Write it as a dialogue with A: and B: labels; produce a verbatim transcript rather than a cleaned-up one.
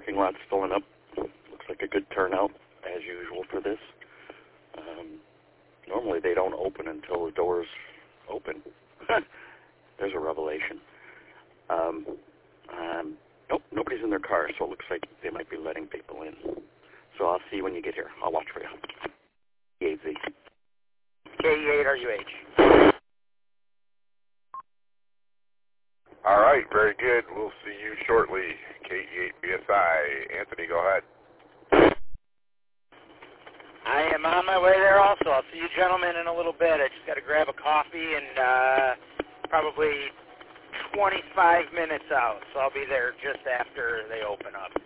A: parking lot's filling up. Looks like a good turnout, as usual, for this. Um, normally they don't open until the doors open. There's a revelation. Um, um, nope, nobody's in their car, so it looks like they might be letting people in. So I'll see you when you get here. I'll watch for you. K E eight Z.
B: K E eight R U H.
C: All right, very good. We'll see you shortly. K E eight B S I. Anthony, go ahead.
B: I am on my way there also. I'll see you gentlemen in a little bit. I just got to grab a coffee and uh, probably twenty-five minutes out, so I'll be there just after they open up.